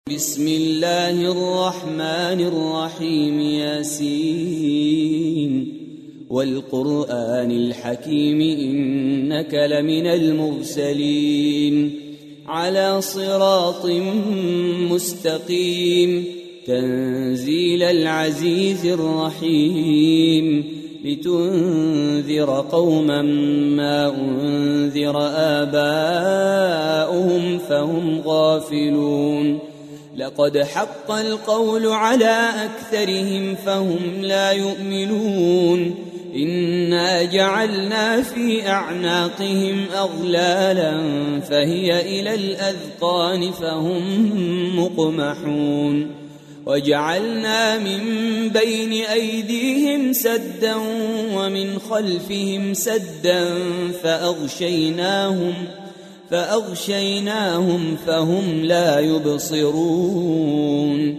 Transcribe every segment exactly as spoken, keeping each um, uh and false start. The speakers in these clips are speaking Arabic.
بسم الله الرحمن الرحيم ياسين والقرآن الحكيم إنك لمن المرسلين على صراط مستقيم تنزيل العزيز الرحيم لتنذر قوما ما أنذر آباؤهم فهم غافلون لقد حق القول على أكثرهم فهم لا يؤمنون إنا جعلنا في أعناقهم أغلالا فهي إلى الأذقان فهم مقمحون وجعلنا من بين أيديهم سدا ومن خلفهم سدا فأغشيناهم فأغشيناهم فهم لا يبصرون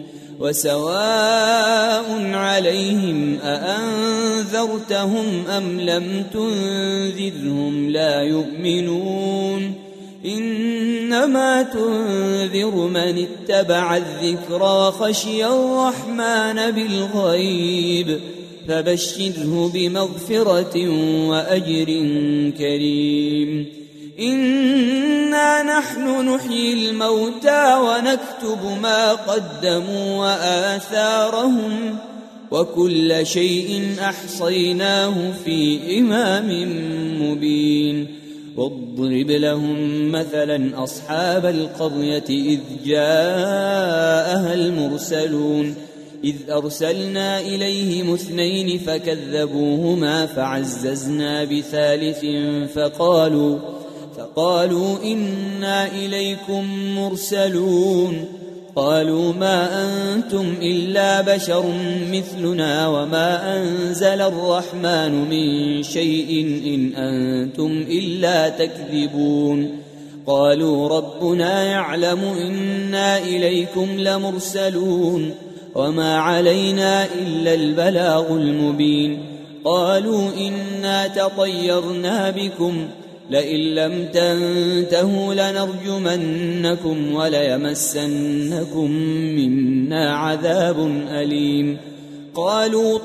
وسواء عليهم أأنذرتهم أم لم تنذرهم لا يؤمنون إنما تنذر من اتبع الذكر وخشي الرحمن بالغيب فبشره بمغفرة وأجر كريم إنا نحن نحيي الموتى ونكتب ما قدموا وآثارهم وكل شيء أحصيناه في إمام مبين واضرب لهم مثلا أصحاب القرية إذ جاءها المرسلون إذ أرسلنا إليهم اثنين فكذبوهما فعززنا بثالث فقالوا فقالوا إنا إليكم مرسلون قالوا ما أنتم إلا بشر مثلنا وما أنزل الرحمن من شيء إن أنتم إلا تكذبون قالوا ربنا يعلم إنا إليكم لمرسلون وما علينا إلا البلاغ المبين قالوا إنا تطيرنا بكم لئن لم تنتهوا لنرجمنكم وليمسنكم منا عذاب أليم قالوا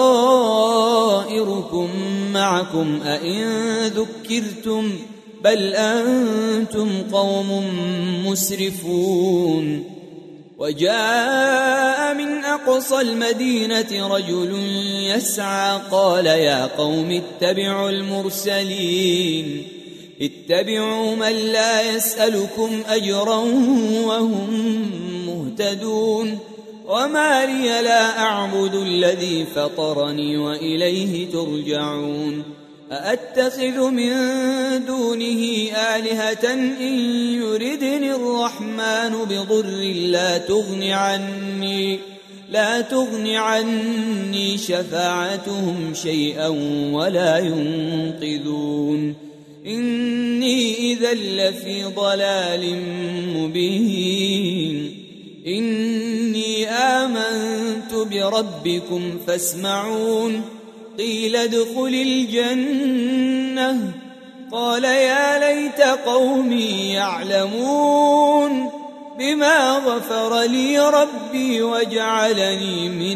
طائركم معكم أئن ذكرتم بل أنتم قوم مسرفون وجاء من أقصى المدينة رجل يسعى قال يا قوم اتبعوا المرسلين اتبعوا من لا يسألكم أجرا وهم مهتدون وما لي لا أعبد الذي فطرني وإليه ترجعون أأتخذ من دونه آلهة إن يردني الرحمن بضر لا تغن عني لا تغن عني شفاعتهم شيئا ولا ينقذون إني إذا لفي ضلال مبين إني آمنت بربكم فاسمعون قيل ادخل الجنة قال يا ليت قومي يعلمون بما غفر لي ربي وجعلني من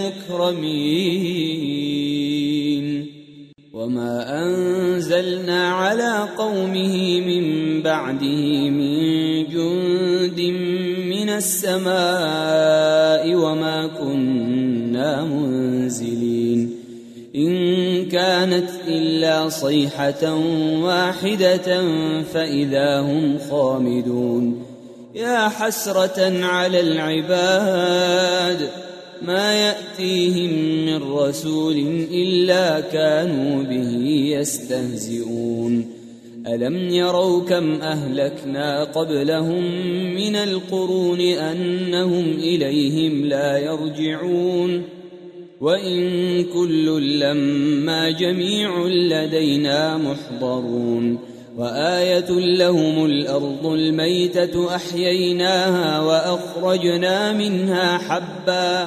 المكرمين وما أنزلنا على قومه من بعده من جند من السماء وما كنا منزلين إن كانت إلا صيحة واحدة فإذا هم خامدون يا حسرة على العباد ما يأتيهم من رسول إلا كانوا به يستهزئون ألم يروا كم أهلكنا قبلهم من القرون أنهم إليهم لا يرجعون وإن كل لما جميع لدينا محضرون وآية لهم الأرض الميتة أحييناها وأخرجنا منها حبا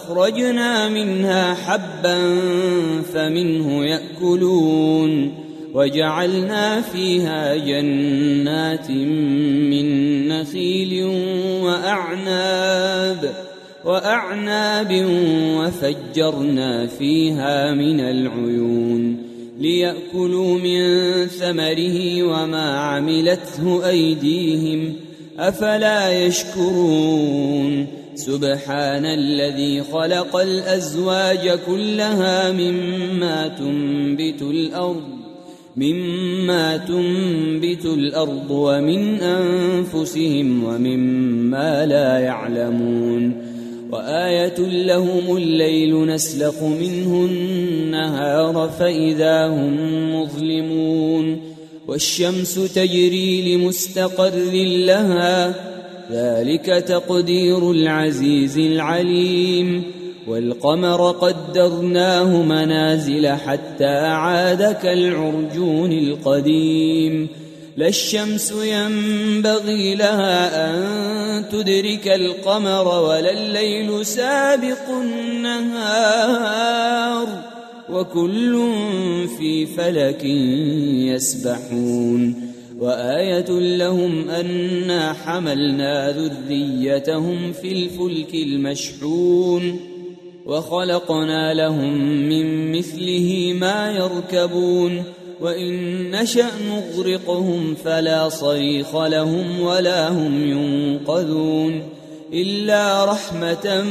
وأخرجنا منها حبا فمنه يأكلون وجعلنا فيها جنات من نخيل وأعناب وأعناب وفجرنا فيها من العيون ليأكلوا من ثمره وما عملته أيديهم أفلا يشكرون سبحان الذي خلق الأزواج كلها مما تنبت الأرض مما تنبت الأرض ومن أنفسهم ومما لا يعلمون وآية لهم الليل نسلخ منه النهار فإذا هم مظلمون والشمس تجري لمستقر لها ذلك تقدير العزيز العليم والقمر قدرناه منازل حتى عاد كالعرجون القديم لا الشمس ينبغي لها أن تدرك القمر ولا الليل سابق النهار وكل في فلك يسبحون وآية لهم أنا حملنا ذريتهم في الفلك المشحون وخلقنا لهم من مثله ما يركبون وإن نشأ نغرقهم فلا صريخ لهم ولا هم ينقذون إلا رحمة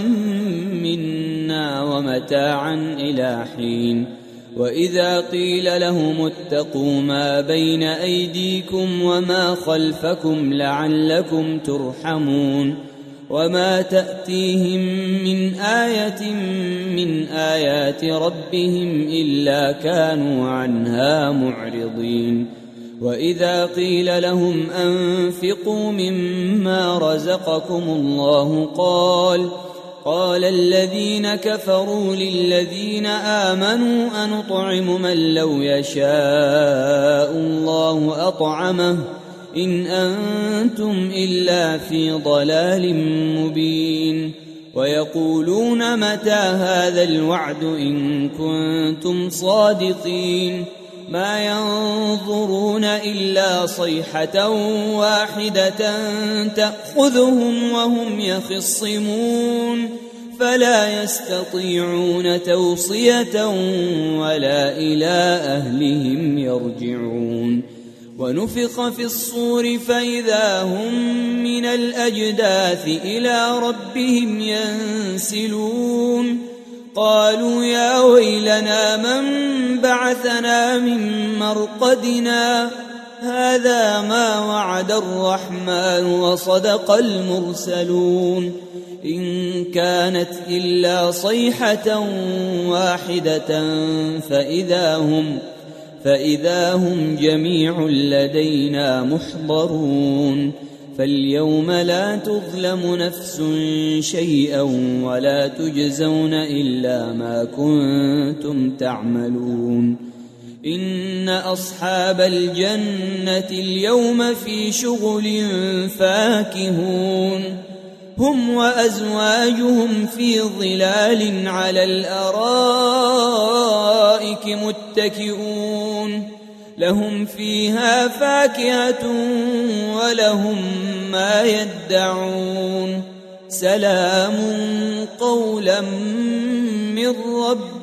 منا ومتاعا إلى حين وإذا قيل لهم اتقوا ما بين أيديكم وما خلفكم لعلكم ترحمون وما تأتيهم من آية من آيات ربهم إلا كانوا عنها معرضين وإذا قيل لهم أنفقوا مما رزقكم الله قال قال الذين كفروا للذين آمنوا أنطعم من لو يشاء الله أطعمه إن أنتم إلا في ضلال مبين ويقولون متى هذا الوعد إن كنتم صادقين ما ينظرون إلا صيحة واحدة تأخذهم وهم يخصمون فلا يستطيعون توصية ولا إلى أهلهم يرجعون ونفخ في الصور فإذا هم من الأجداث إلى ربهم ينسلون قالوا يا ويلنا من بعثنا من مرقدنا هذا ما وعد الرحمن وصدق المرسلون إن كانت إلا صيحة واحدة فإذا هم فإذا هم جميع لدينا محضرون فاليوم لا تظلم نفس شيئا ولا تجزون إلا ما كنتم تعملون إن أصحاب الجنة اليوم في شغل فاكهون هم وأزواجهم في ظلال على الأرائك متكئون لهم فيها فاكهة ولهم ما يدعون سلام قولا من رب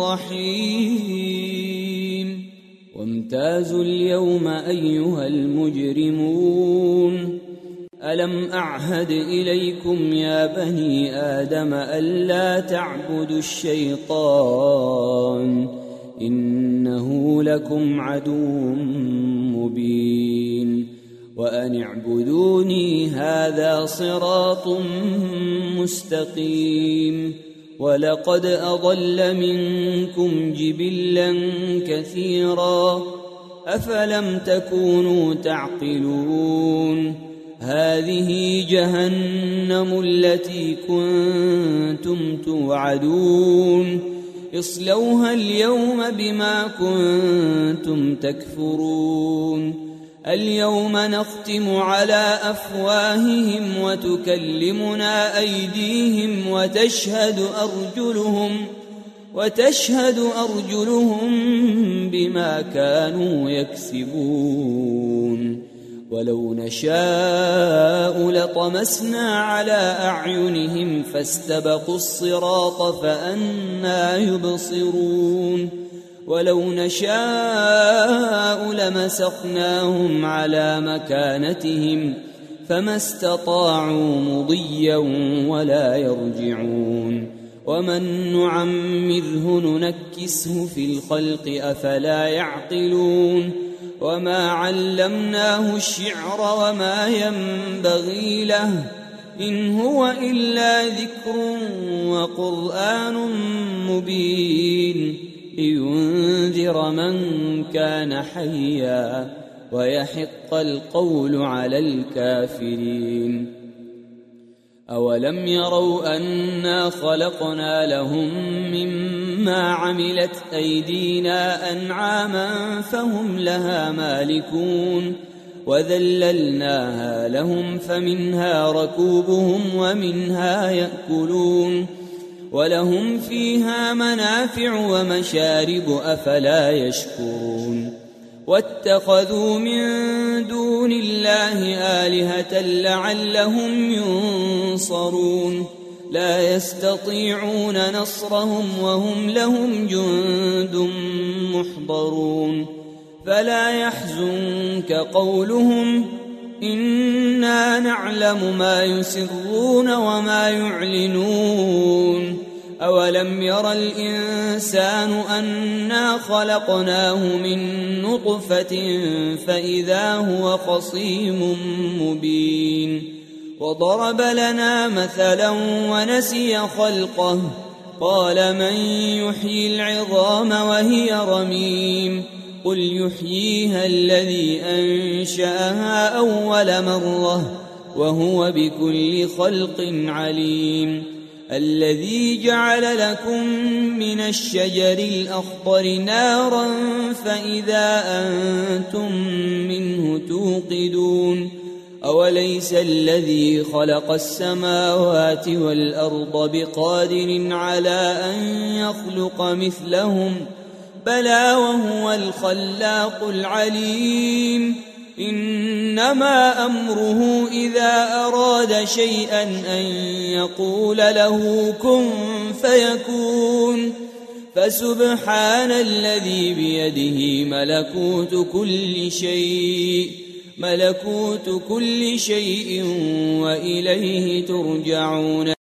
رحيم وامتازوا اليوم أيها المجرمون ألم أعهد إليكم يا بني آدم ألا تعبدوا الشيطان إنه لكم عدو مبين وأن اعبدوني هذا صراط مستقيم ولقد أضل منكم جبلا كثيرا أفلم تكونوا تعقلون هذه جهنم التي كنتم توعدون اصلوها اليوم بما كنتم تكفرون اليوم نختم على أفواههم وتكلمنا أيديهم وتشهد أرجلهم وتشهد أرجلهم بما كانوا يكسبون ولو نشاء لطمسنا على أعينهم فاستبقوا الصراط فأنى يبصرون ولو نشاء لمسخناهم على مكانتهم فما استطاعوا مضيا ولا يرجعون ومن نعمره ننكسه في الخلق أفلا يعقلون وما علمناه الشعر وما ينبغي له إن هو إلا ذكر وقرآن مبين لينذر من كان حيا ويحق القول على الكافرين أولم يروا أنا خلقنا لهم مما عملت أيدينا أنعاما فهم لها مالكون وذللناها لهم فمنها ركوبهم ومنها يأكلون ولهم فيها منافع ومشارب أفلا يشكرون واتخذوا من دون الله آلهة لعلهم ينصرون لا يستطيعون نصرهم وهم لهم جند محضرون فلا يحزنك قولهم إنا نعلم ما يسرون وما يعلنون أولم ير الإنسان أنا خلقناه من نطفة فإذا هو خصيم مبين وضرب لنا مثلا ونسي خلقه قال من يحيي العظام وهي رميم قل يحييها الذي أنشأها أول مرة وهو بكل خلق عليم الذي جعل لكم من الشجر الأخضر نارا فإذا أنتم منه توقدون أوليس الذي خلق السماوات والأرض بقادر على أن يخلق مثلهم بلى وهو الخلاق العليم إنما أمره إذا أراد شيئا أن يقول له كن فيكون فسبحان الذي بيده ملكوت كل شيء ملكوت كل شيء وإليه ترجعون